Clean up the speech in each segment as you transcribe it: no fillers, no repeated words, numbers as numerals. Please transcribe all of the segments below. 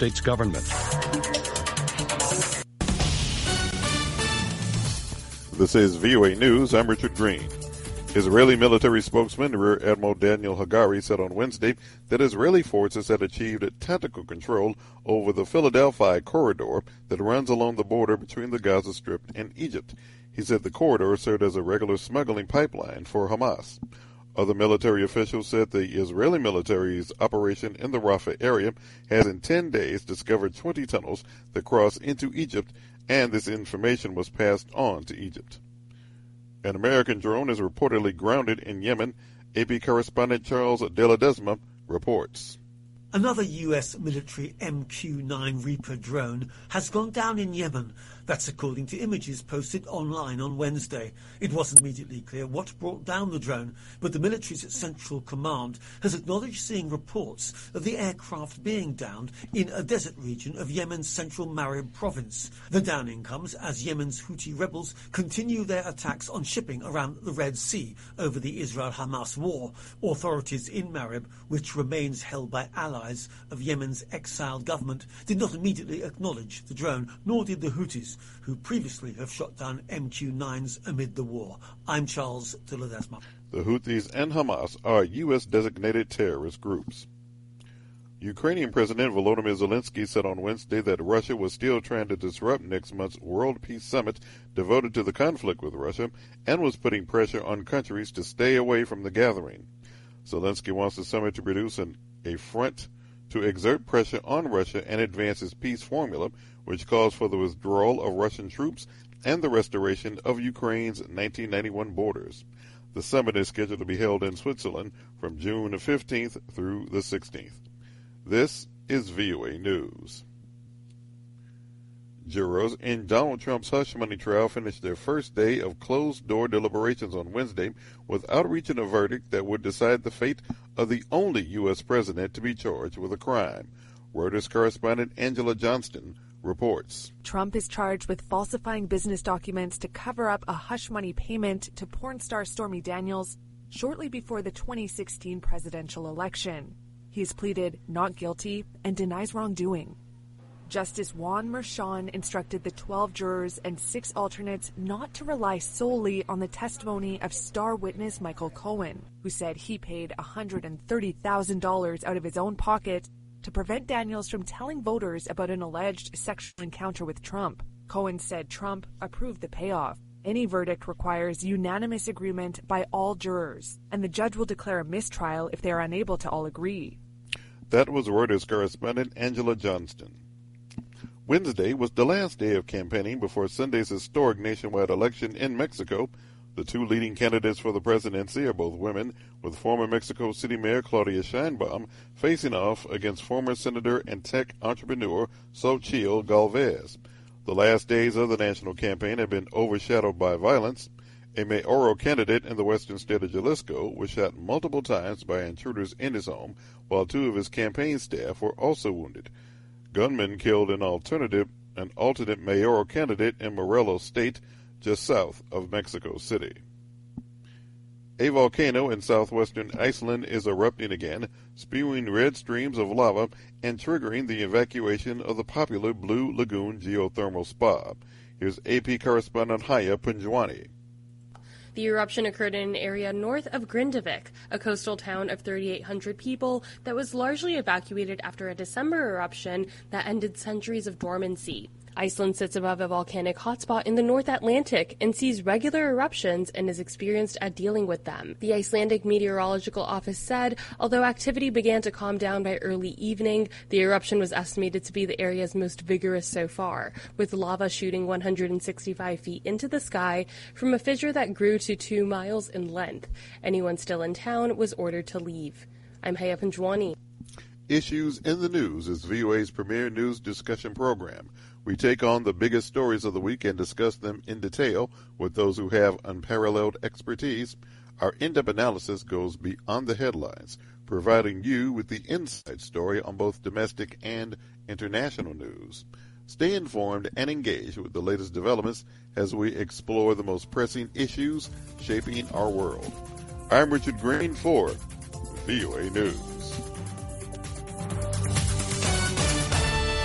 States government. This is VOA News. I'm Richard Green. Israeli military spokesman Rear Admiral Daniel Hagari said on Wednesday that Israeli forces had achieved tactical control over the Philadelphia corridor that runs along the border between the Gaza Strip and Egypt. He said the corridor served as a regular smuggling pipeline for Hamas. Other military officials said the Israeli military's operation in the Rafah area has in 10 days discovered 20 tunnels that cross into Egypt, and this information was passed on to Egypt. An American drone is reportedly grounded in Yemen. AP correspondent Charles De La Desma reports. Another U.S. military MQ-9 Reaper drone has gone down in Yemen. That's according to images posted online on Wednesday. It wasn't immediately clear what brought down the drone, but the military's Central Command has acknowledged seeing reports of the aircraft being downed in a desert region of Yemen's central Marib province. The downing comes as Yemen's Houthi rebels continue their attacks on shipping around the Red Sea over the Israel-Hamas war. Authorities in Marib, which remains held by allies of Yemen's exiled government, did not immediately acknowledge the drone, nor did the Houthis, who previously have shot down MQ-9s amid the war. I'm Charles De La Desma. The Houthis and Hamas are U.S.-designated terrorist groups. Ukrainian President Volodymyr Zelensky said on Wednesday that Russia was still trying to disrupt next month's World Peace Summit devoted to the conflict with Russia and was putting pressure on countries to stay away from the gathering. Zelensky wants the summit to produce a front to exert pressure on Russia and advance its peace formula, which calls for the withdrawal of Russian troops and the restoration of Ukraine's 1991 borders. The summit is scheduled to be held in Switzerland from June 15th through the 16th. This is VOA News. Jurors in Donald Trump's hush money trial finished their first day of closed-door deliberations on Wednesday without reaching a verdict that would decide the fate of the only U.S. president to be charged with a crime. Reuters correspondent Angela Johnston reports. Trump is charged with falsifying business documents to cover up a hush money payment to porn star Stormy Daniels shortly before the 2016 presidential election. He has pleaded not guilty and denies wrongdoing. Justice Juan Merchan instructed the 12 jurors and 6 alternates not to rely solely on the testimony of star witness Michael Cohen, who said he paid $130,000 out of his own pocket to prevent Daniels from telling voters about an alleged sexual encounter with Trump. Cohen said Trump approved the payoff. Any verdict requires unanimous agreement by all jurors, and the judge will declare a mistrial if they are unable to all agree. That was Reuters correspondent Angela Johnston. Wednesday was the last day of campaigning before Sunday's historic nationwide election in Mexico. The 2 leading candidates for the presidency are both women, with former Mexico City Mayor Claudia Sheinbaum facing off against former Senator and tech entrepreneur Xochitl Galvez. The last days of the national campaign have been overshadowed by violence. A mayoral candidate in the western state of Jalisco was shot multiple times by intruders in his home, while 2 of his campaign staff were also wounded. Gunmen killed an alternate mayoral candidate in Morelos State, just south of Mexico City. A volcano in southwestern Iceland is erupting again, spewing red streams of lava and triggering the evacuation of the popular Blue Lagoon geothermal spa. Here's AP correspondent Haya Punjwani. The eruption occurred in an area north of Grindavik, a coastal town of 3,800 people that was largely evacuated after a December eruption that ended centuries of dormancy. Iceland sits above a volcanic hotspot in the North Atlantic and sees regular eruptions and is experienced at dealing with them. The Icelandic Meteorological Office said, although activity began to calm down by early evening, the eruption was estimated to be the area's most vigorous so far, with lava shooting 165 feet into the sky from a fissure that grew to 2 miles in length. Anyone still in town was ordered to leave. I'm Haya Punjwani. Issues in the News is VOA's premier news discussion program. We take on the biggest stories of the week and discuss them in detail with those who have unparalleled expertise. Our in-depth analysis goes beyond the headlines, providing you with the inside story on both domestic and international news. Stay informed and engaged with the latest developments as we explore the most pressing issues shaping our world. I'm Richard Green for VOA News.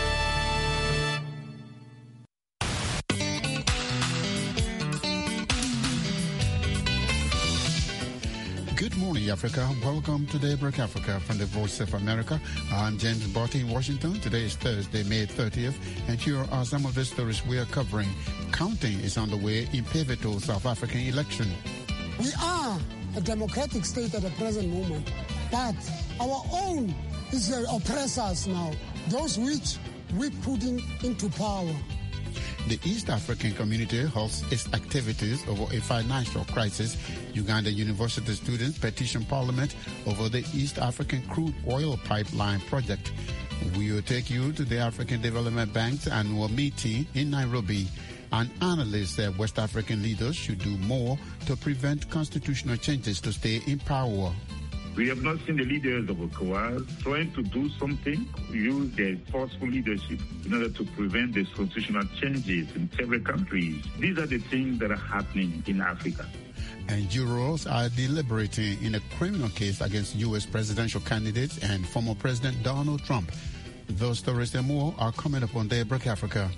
Day Africa. Welcome to Daybreak Africa from the Voice of America. I'm James Botti in Washington. Today is Thursday, May 30th, and here are some of the stories we are covering. Counting is underway in pivotal South African election. We are a democratic state at the present moment, but our own is the oppressors now, those which we putting into power. The East African community halts its activities over a financial crisis. Uganda University students petition Parliament over the East African crude oil pipeline project. We will take you to the African Development Bank's annual meeting in Nairobi. An analyst said West African leaders should do more to prevent constitutional changes to stay in power. We have not seen the leaders of ECOWAS trying to do something, use their forceful leadership in order to prevent these constitutional changes in several countries. These are the things that are happening in Africa. And jurors are deliberating in a criminal case against U.S. presidential candidates and former President Donald Trump. Those stories and more are coming up on Daybreak Africa.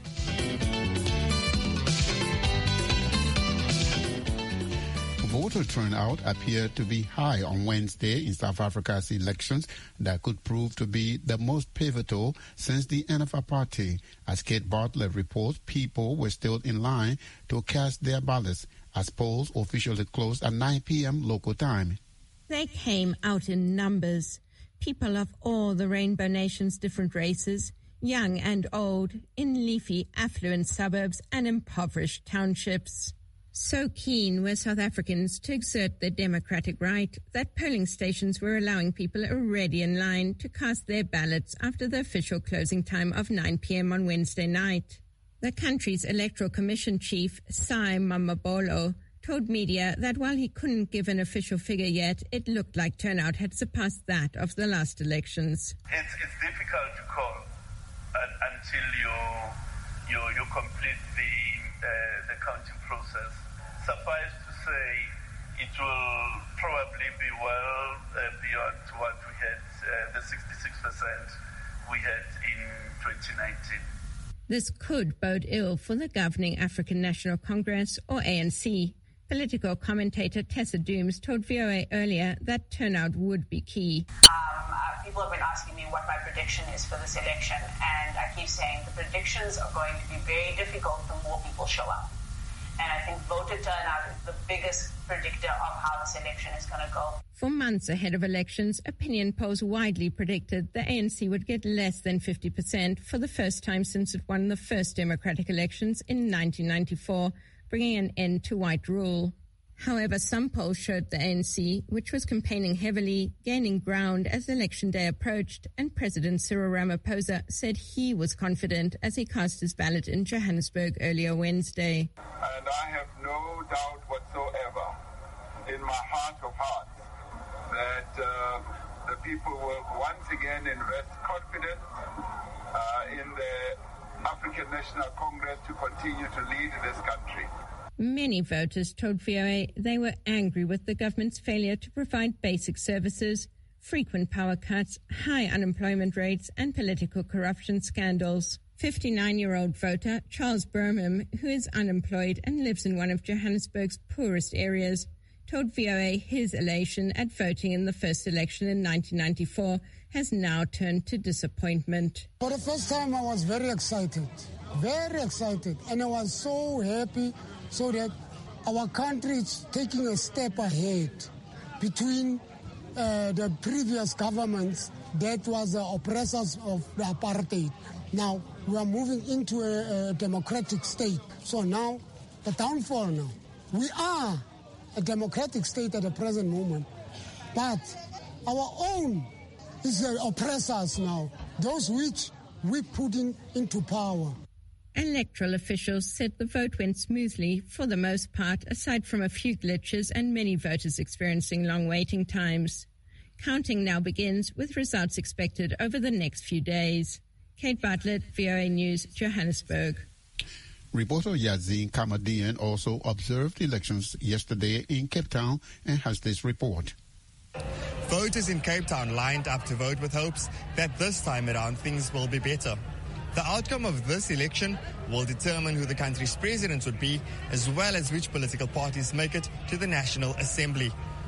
Voter turnout appeared to be high on Wednesday in South Africa's elections that could prove to be the most pivotal since the end of apartheid. As Kate Bartlett reports, people were still in line to cast their ballots as polls officially closed at 9 p.m. local time. They came out in numbers. People of all the Rainbow Nation's different races, young and old, in leafy, affluent suburbs and impoverished townships. So keen were South Africans to exert their democratic right that polling stations were allowing people already in line to cast their ballots after the official closing time of 9 p.m. on Wednesday night. The country's Electoral Commission chief, Sai Mamabolo, told media that while he couldn't give an official figure yet, it looked like turnout had surpassed that of the last elections. It's difficult to call until you complete the counting process. Suffice to say, it will probably be well beyond what we had, the 66% we had in 2019. This could bode ill for the governing African National Congress, or ANC. Political commentator Tessa Dooms told VOA earlier that turnout would be key. People have been asking me what my prediction is for this election, and I keep saying the predictions are going to be very difficult the more people show up. And I think voter turnout is the biggest predictor of how this election is going to go. For months ahead of elections, opinion polls widely predicted the ANC would get less than 50% for the first time since it won the first democratic elections in 1994, bringing an end to white rule. However, some polls showed the ANC, which was campaigning heavily, gaining ground as election day approached, and President Cyril Ramaphosa said he was confident as he cast his ballot in Johannesburg earlier Wednesday. And I have no doubt whatsoever in my heart of hearts that the people will once again invest confidence in the African National Congress to continue to lead this country. Many voters told VOA they were angry with the government's failure to provide basic services, frequent power cuts, high unemployment rates, and political corruption scandals. 59-year-old voter Charles Burham, who is unemployed and lives in one of Johannesburg's poorest areas, told VOA his elation at voting in the first election in 1994 has now turned to disappointment. For the first time, I was very excited, and I was so happy so that our country is taking a step ahead between the previous governments that was the oppressors of the apartheid. Now we are moving into a democratic state. So now the downfall now. We are a democratic state at the present moment, but our own is the oppressors now, those which we putting into power. Electoral officials said the vote went smoothly for the most part, aside from a few glitches and many voters experiencing long waiting times. Counting now begins, with results expected over the next few days. Kate Bartlett, VOA News, Johannesburg. Reporter Yazin Kamadian also observed elections yesterday in Cape Town and has this report. Voters in Cape Town lined up to vote with hopes that this time around things will be better. The outcome of this election will determine who the country's president would be, as well as which political parties make it to the National Assembly.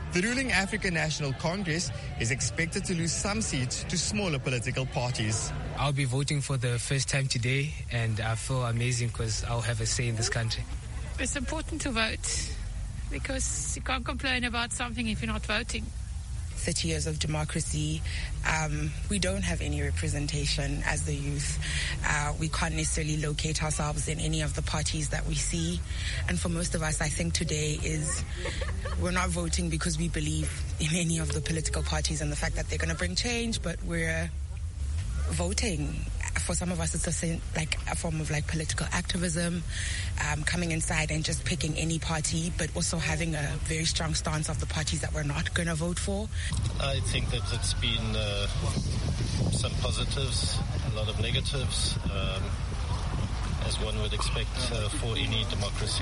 The ruling African National Congress is expected to lose some seats to smaller political parties. I'll be voting for the first time today, and I feel amazing because I'll have a say in this country. It's important to vote because you can't complain about something if you're not voting. 30 years of democracy, we don't have any representation as the youth. We can't necessarily locate ourselves in any of the parties that we see. And for most of us, I think today is we're not voting because we believe in any of the political parties and the fact that they're going to bring change, but we're voting. For some of us, it's a form of political activism, coming inside and just picking any party, but also having a very strong stance of the parties that we're not going to vote for. I think that it's been some positives, a lot of negatives, as one would expect for any democracy.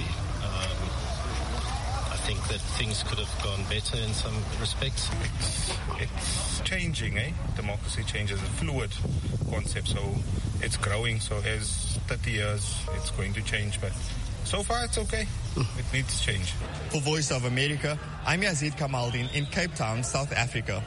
I think that things could have gone better in some respects. It's changing, Democracy changes, a fluid concept, so it's growing. So as 30 years, it's going to change, but so far it's okay. It needs change. For Voice of America, I'm Yazid Kamaldin in Cape Town, South Africa.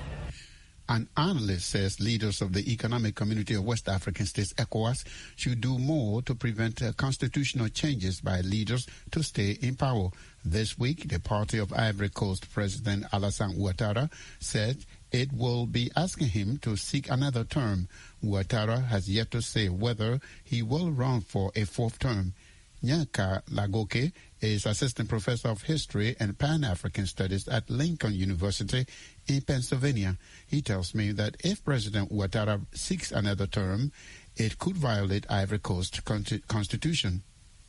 An analyst says leaders of the Economic Community of West African States, ECOWAS, should do more to prevent constitutional changes by leaders to stay in power. This week, the Party of Ivory Coast President Alassane Ouattara said it will be asking him to seek another term. Ouattara has yet to say whether he will run for a fourth term. Nyaka Lagoke is Assistant Professor of History and Pan-African Studies at Lincoln University in Pennsylvania. He tells me that if President Ouattara seeks another term, it could violate Ivory Coast constitution.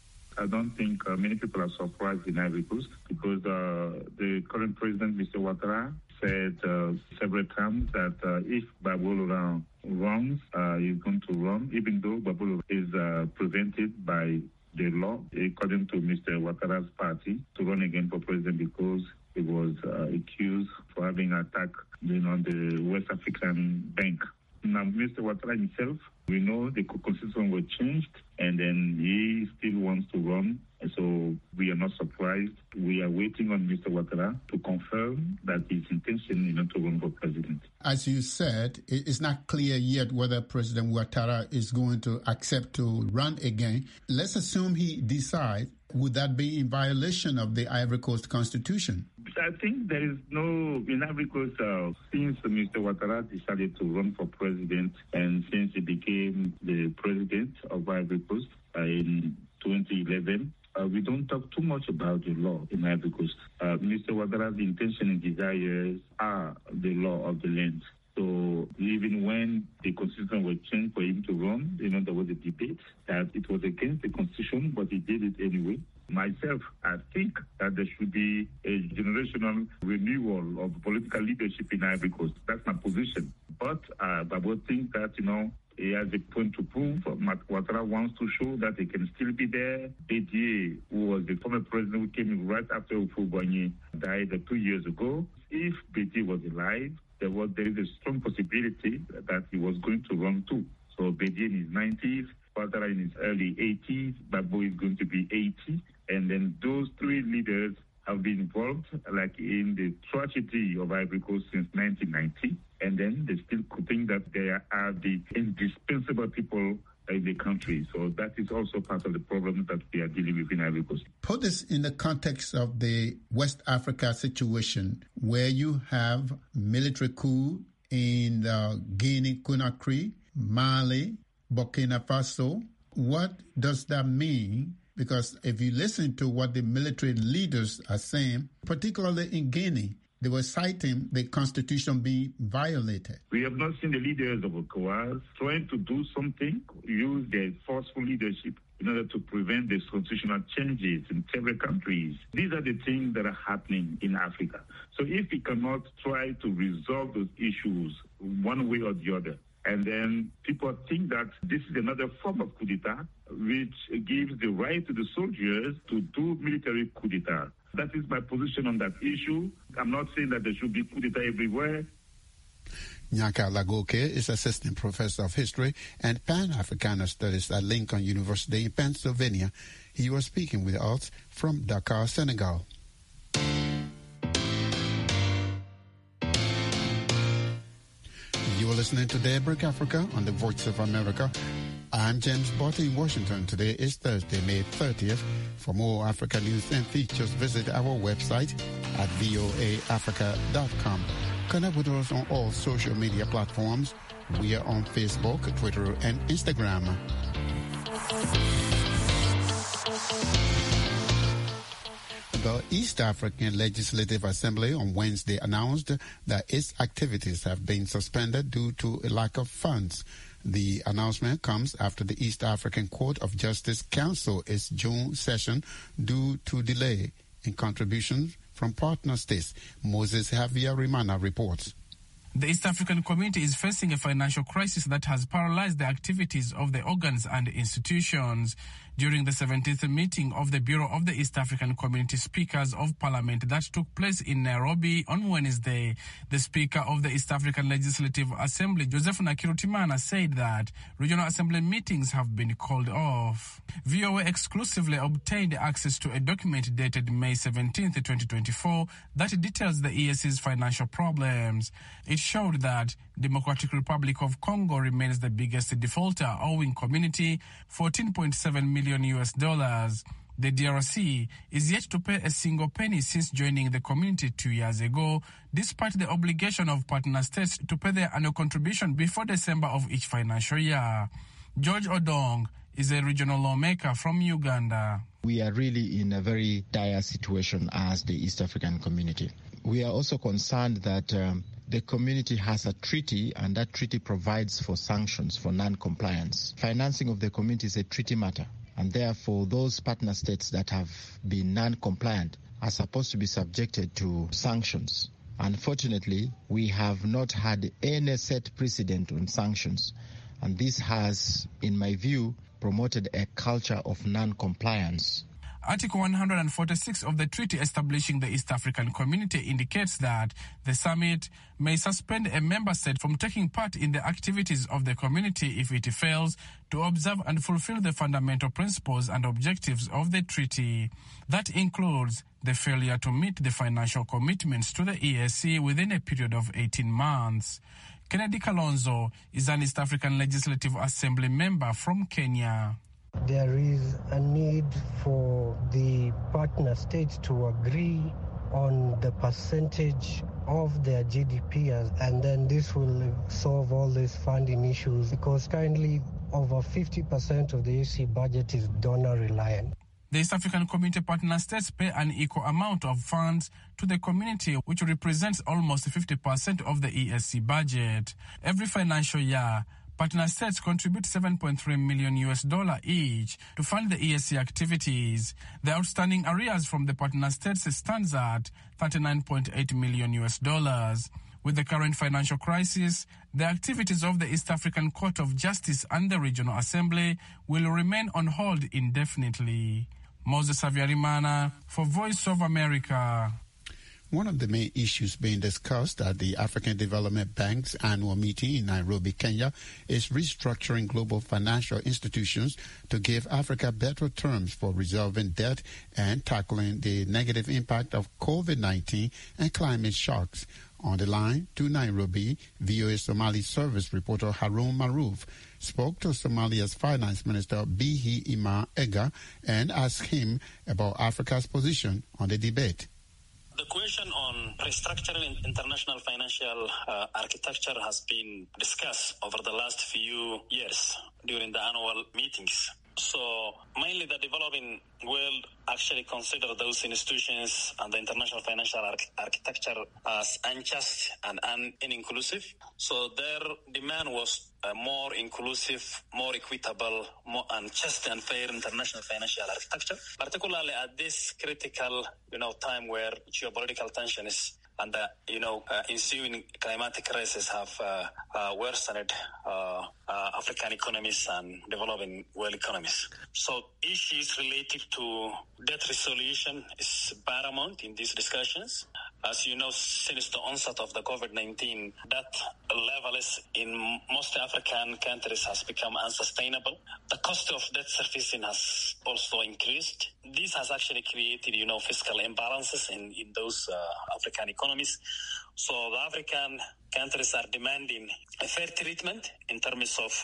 I don't think many people are surprised in Ivory Coast because the current president, Mr. Ouattara, said several times that if Babou runs, he's going to run, even though Babou is prevented by the law, according to Mr. Ouattara's party, to run again for president because he was accused for having attacked the West African Bank. Now, Mr. Ouattara himself, we know the constitution was changed, and then he still wants to run. So we are not surprised. We are waiting on Mr. Ouattara to confirm that his intention is to run for president. As you said, it's not clear yet whether President Ouattara is going to accept to run again. Let's assume he decides. Would that be in violation of the Ivory Coast Constitution? I think there is no, in Ivory Coast, since Mr. Ouattara decided to run for president and since he became the president of Ivory Coast in 2011, we don't talk too much about the law in Ivory Coast. Mr. Ouattara's intention and desires are the law of the land. So even when the constitution was changed for him to run, there was a debate that it was against the constitution, but he did it anyway. Myself, I think that there should be a generational renewal of political leadership in Ivory Coast. That's my position. But I would think that, he has a point to prove. Ouattara wants to show that he can still be there. Bédié, who was the former president who came in right after Houphouët-Boigny died 2 years ago, if Bédié was alive, there is a strong possibility that he was going to run too. So Bédié in his 90s, Ouattara in his early 80s, Babou is going to be 80. And then those three leaders have been involved, like in the tragedy of Ivory Coast since 1990. And then they still think that they are the indispensable people in the country. So that is also part of the problem that we are dealing with in Ivory Coast. Put this in the context of the West Africa situation, where you have military coup in Guinea-Conakry, Mali, Burkina Faso. What does that mean? Because if you listen to what the military leaders are saying, particularly in Guinea, they were citing the constitution being violated. We have not seen the leaders of ECOWAS trying to do something, use their forceful leadership in order to prevent the constitutional changes in several countries. These are the things that are happening in Africa. So if we cannot try to resolve those issues one way or the other, and then people think that this is another form of coup d'etat, which gives the right to the soldiers to do military coup d'etat. That is my position on that issue. I'm not saying that there should be coup d'etat everywhere. Nyaka Lagoke is Assistant Professor of History and Pan-African Studies at Lincoln University in Pennsylvania. He was speaking with us from Dakar, Senegal. listening to Daybreak Africa on the Voice of America. I'm James Botte in Washington. Today is Thursday, May 30th. For more Africa news and features, visit our website at voaafrica.com. Connect with us on all social media platforms. We are on Facebook, Twitter, and Instagram. The East African Legislative Assembly on Wednesday announced that its activities have been suspended due to a lack of funds. The announcement comes after the East African Court of Justice canceled its June session due to delay in contributions from partner states. Moses Javier Rimana reports. The East African community is facing a financial crisis that has paralyzed the activities of the organs and institutions. During the 17th meeting of the Bureau of the East African Community Speakers of Parliament that took place in Nairobi on Wednesday, the Speaker of the East African Legislative Assembly, Joseph Nakirutimana, said that regional assembly meetings have been called off. VOA exclusively obtained access to a document dated May 17, 2024, that details the EAC's financial problems. It showed that Democratic Republic of Congo remains the biggest defaulter, owing community $14.7 million. The DRC is yet to pay a single penny since joining the community 2 years ago, despite the obligation of partner states to pay their annual contribution before December of each financial year. George Odong is a regional lawmaker from Uganda. We are really in a very dire situation as the East African community. We are also concerned that the community has a treaty, and that treaty provides for sanctions for non-compliance. Financing of the community is a treaty matter, and therefore those partner states that have been non-compliant are supposed to be subjected to sanctions. Unfortunately, we have not had any set precedent on sanctions, and this has, in my view, promoted a culture of non-compliance. Article 146 of the treaty establishing the East African Community indicates that the summit may suspend a member state from taking part in the activities of the community if it fails to observe and fulfill the fundamental principles and objectives of the treaty. That includes the failure to meet the financial commitments to the EAC within a period of 18 months. Kennedy Kalonzo is an East African Legislative Assembly member from Kenya. There is a need for the partner states to agree on the percentage of their GDP, and then this will solve all these funding issues, because currently over 50% of the EAC budget is donor reliant. The East African Community partner states pay an equal amount of funds to the community, which represents almost 50% of the EAC budget. Every financial year, partner states contribute $7.3 million each to fund the EAC activities. The outstanding arrears from the partner states stands at $39.8 million. With the current financial crisis, the activities of the East African Court of Justice and the Regional Assembly will remain on hold indefinitely. Moses Javier for Voice of America. One of the main issues being discussed at the African Development Bank's annual meeting in Nairobi, Kenya, is restructuring global financial institutions to give Africa better terms for resolving debt and tackling the negative impact of COVID-19 and climate shocks. On the line to Nairobi, VOA Somali service reporter Harun Maruf spoke to Somalia's Finance Minister Bihi Ima Ega and asked him about Africa's position on the debate. The question on restructuring international financial architecture has been discussed over the last few years during the annual meetings. So mainly the developing world actually consider those institutions and the international financial architecture as unjust and uninclusive. So their demand was a more inclusive, more equitable, more just and fair international financial architecture, particularly at this critical, time where geopolitical tension is and the, ensuing climatic crisis have worsened African economies and developing world economies. So issues related to debt resolution is paramount in these discussions. As you know, since the onset of the COVID-19, debt levels in most African countries has become unsustainable. The cost of debt servicing has also increased. This has actually created, fiscal imbalances in those African economies. So the African countries are demanding a fair treatment in terms of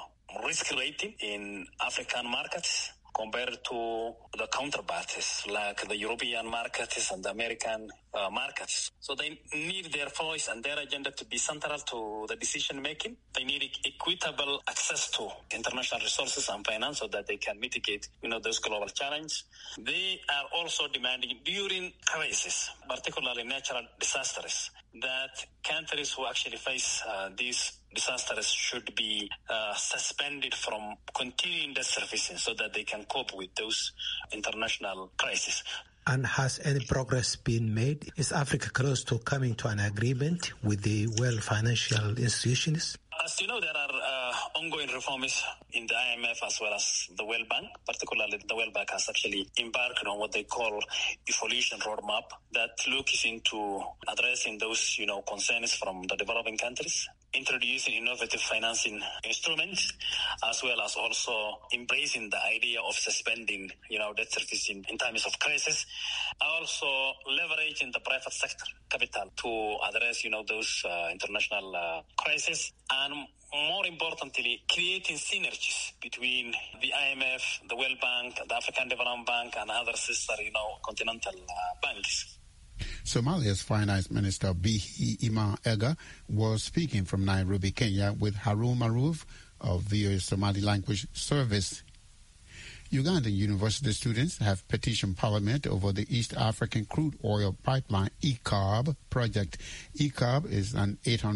risk rating in African markets compared to the counterparts like the European markets and the American markets. So they need their voice and their agenda to be central to the decision making. They need equitable access to international resources and finance so that they can mitigate, those global challenges. They are also demanding during crisis, particularly natural disasters, that countries who actually face these disasters should be suspended from continuing debt servicing so that they can cope with those international crises. And has any progress been made? Is Africa close to coming to an agreement with the world financial institutions? As you know, there are ongoing reforms in the IMF as well as the World Bank. Particularly, the World Bank has actually embarked on what they call evolution roadmap that looks into addressing those, concerns from the developing countries, introducing innovative financing instruments, as well as also embracing the idea of suspending, debt servicing in times of crisis. Also leveraging the private sector capital to address, those international crises. And more importantly, creating synergies between the IMF, the World Bank, the African Development Bank, and other sister, continental banks. Somalia's Finance Minister Bihi Iman Ega was speaking from Nairobi, Kenya, with Harun Maruf of VOA Somali Language Service. Ugandan university students have petitioned Parliament over the East African Crude Oil Pipeline ECAB project. ECAB is an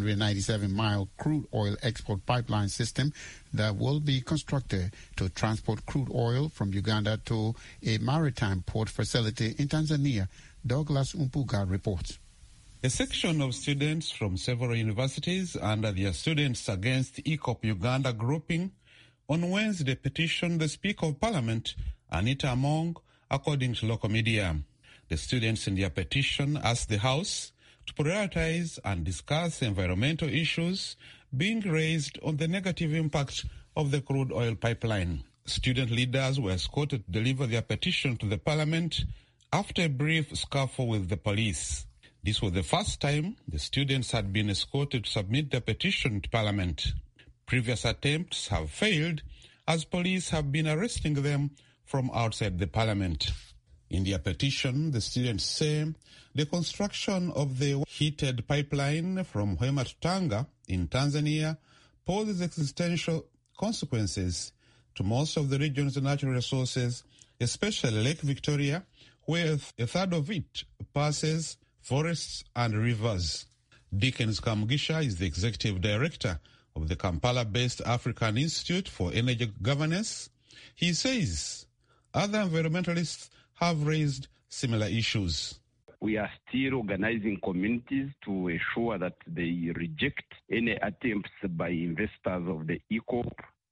897-mile crude oil export pipeline system that will be constructed to transport crude oil from Uganda to a maritime port facility in Tanzania. Douglas Umpuga reports. A section of students from several universities under their Students Against ECOP Uganda grouping on Wednesday petitioned the Speaker of Parliament, Anita Among, according to local media. The students in their petition asked the House to prioritize and discuss environmental issues being raised on the negative impact of the crude oil pipeline. Student leaders were escorted to deliver their petition to the Parliament after a brief scuffle with the police. This was the first time the students had been escorted to submit their petition to Parliament. Previous attempts have failed as police have been arresting them from outside the Parliament. In their petition, the students say the construction of the heated pipeline from Hoima to Tanga in Tanzania poses existential consequences to most of the region's natural resources, especially Lake Victoria, where a third of it passes forests and rivers. Dickens Kamugisha is the executive director of the Kampala-based African Institute for Energy Governance. He says other environmentalists have raised similar issues. We are still organizing communities to ensure that they reject any attempts by investors of the ECOP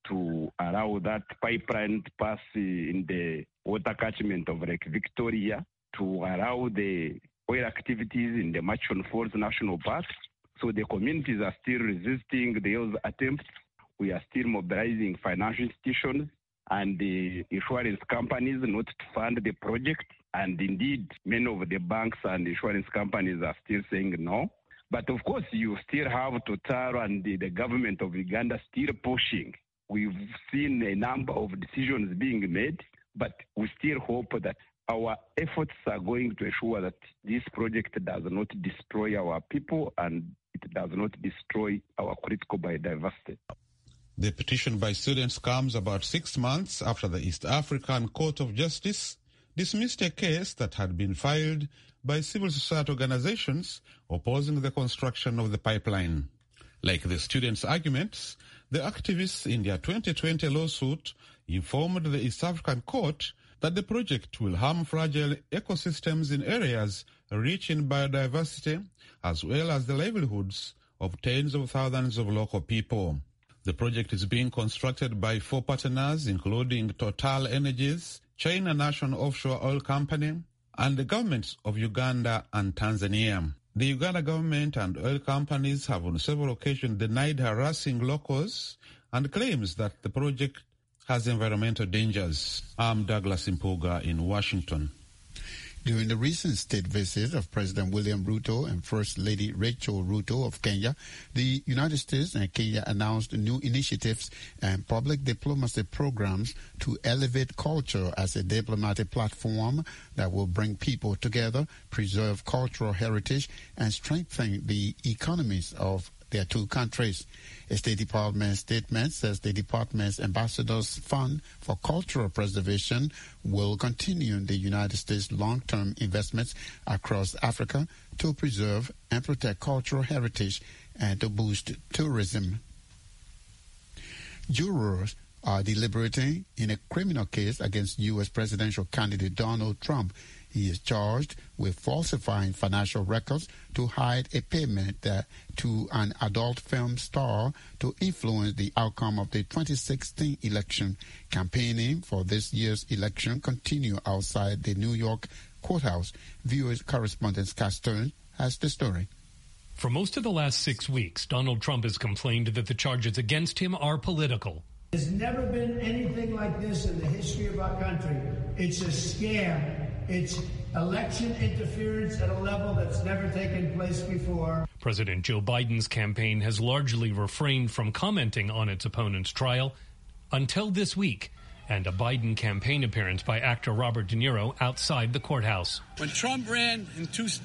to allow that pipeline to pass in the water catchment of Lake Victoria, to allow the oil activities in the Machon Falls National Park. So the communities are still resisting those attempts. We are still mobilizing financial institutions and the insurance companies not to fund the project. And indeed, many of the banks and insurance companies are still saying no. But of course, you still have Total and the government of Uganda still pushing. We've seen a number of decisions being made, but we still hope that our efforts are going to ensure that this project does not destroy our people and it does not destroy our critical biodiversity. The petition by students comes about 6 months after the East African Court of Justice dismissed a case that had been filed by civil society organizations opposing the construction of the pipeline. Like the students' arguments, the activists in their 2020 lawsuit informed the East African Court that the project will harm fragile ecosystems in areas rich in biodiversity, as well as the livelihoods of tens of thousands of local people. The project is being constructed by 4 partners, including Total Energies, China National Offshore Oil Company, and the governments of Uganda and Tanzania. The Uganda government and oil companies have on several occasions denied harassing locals and claims that the project has environmental dangers. I'm Douglas Impuga in Washington. During the recent state visit of President William Ruto and First Lady Rachel Ruto of Kenya, the United States and Kenya announced new initiatives and public diplomacy programs to elevate culture as a diplomatic platform that will bring people together, preserve cultural heritage, and strengthen the economies of their two countries. A State Department statement says the department's Ambassadors Fund for Cultural Preservation will continue the United States' long-term investments across Africa to preserve and protect cultural heritage and to boost tourism. Jurors are deliberating in a criminal case against U.S. presidential candidate Donald Trump. He is charged with falsifying financial records to hide a payment to an adult film star to influence the outcome of the 2016 election. Campaigning for this year's election continue outside the New York courthouse. VOA correspondent Scott Stern has the story. For most of the last 6 weeks, Donald Trump has complained that the charges against him are political. There's never been anything like this in the history of our country. It's a scam. It's election interference at a level that's never taken place before. President Joe Biden's campaign has largely refrained from commenting on its opponent's trial until this week, and a Biden campaign appearance by actor Robert De Niro outside the courthouse. When Trump ran in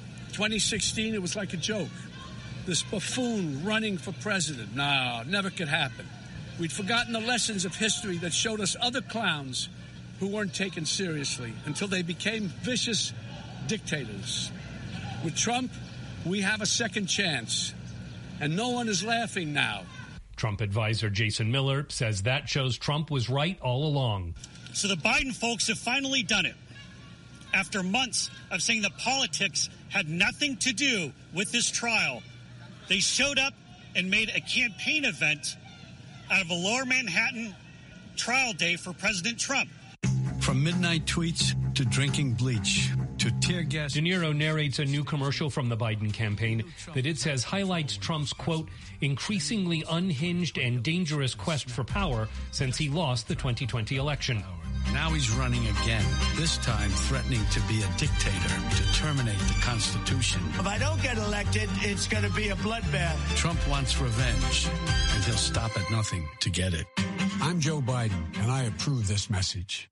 2016, it was like a joke. This buffoon running for president. No, never could happen. We'd forgotten the lessons of history that showed us other clowns who weren't taken seriously until they became vicious dictators. With Trump, we have a second chance, and no one is laughing now. Trump advisor Jason Miller says that shows Trump was right all along. So the Biden folks have finally done it. After months of saying the politics had nothing to do with this trial, they showed up and made a campaign event out of a Lower Manhattan trial day for President Trump. From midnight tweets to drinking bleach to tear gas. De Niro narrates a new commercial from the Biden campaign that it says highlights Trump's, quote, increasingly unhinged and dangerous quest for power since he lost the 2020 election. Now he's running again, this time threatening to be a dictator, to terminate the Constitution. If I don't get elected, it's going to be a bloodbath. Trump wants revenge, and he'll stop at nothing to get it. I'm Joe Biden, and I approve this message.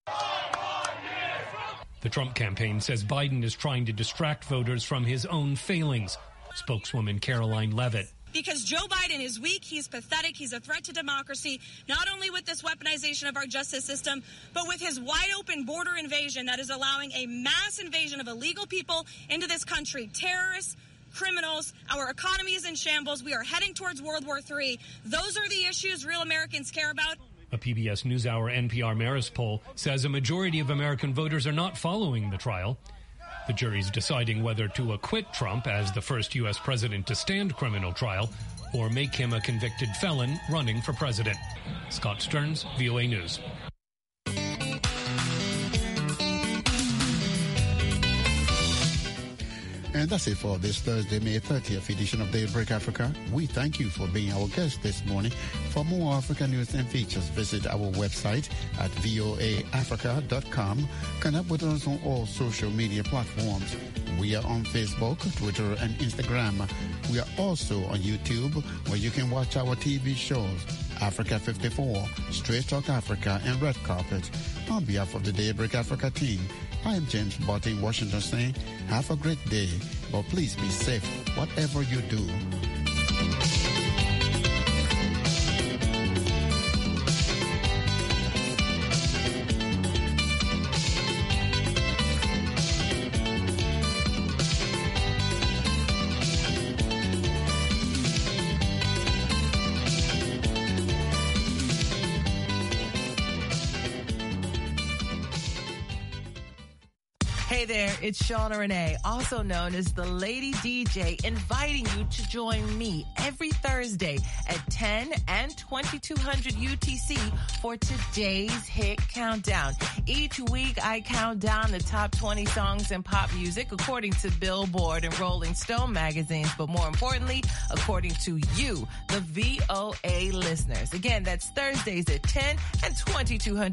The Trump campaign says Biden is trying to distract voters from his own failings. Spokeswoman Caroline Leavitt. Because Joe Biden is weak, he's pathetic, he's a threat to democracy, not only with this weaponization of our justice system, but with his wide-open border invasion that is allowing a mass invasion of illegal people into this country, terrorists, criminals. Our economy is in shambles. We are heading towards World War III. Those are the issues real Americans care about. A PBS NewsHour NPR Marist poll says a majority of American voters are not following the trial. The jury's deciding whether to acquit Trump as the first U.S. president to stand criminal trial or make him a convicted felon running for president. Scott Stearns, VOA News. And that's it for this Thursday, May 30th edition of Daybreak Africa. We thank you for being our guest this morning. For more African news and features, visit our website at voaafrica.com. Connect with us on all social media platforms. We are on Facebook, Twitter, and Instagram. We are also on YouTube, where you can watch our TV shows, Africa 54, Straight Talk Africa, and Red Carpet. On behalf of the Daybreak Africa team, I am James Botte in Washington saying, have a great day, but please be safe, whatever you do. Hey there, it's Shauna Renee, also known as the Lady DJ, inviting you to join me every Thursday at 10 and 2200 UTC for today's Hit Countdown. Each week, I count down the top 20 songs in pop music according to Billboard and Rolling Stone magazines, but more importantly, according to you, the VOA listeners. Again, that's Thursdays at 10 and 2200